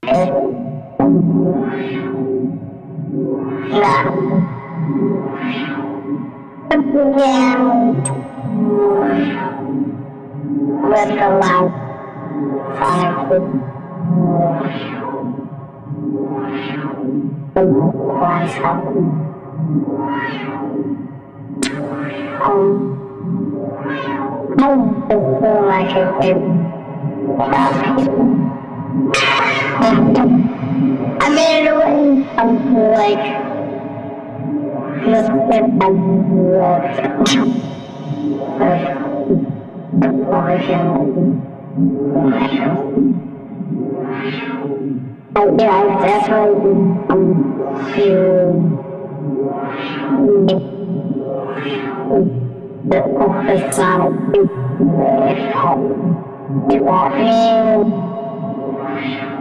With the light five I don't feel like it did. I made it away from like the tip yeah, I definitely the side to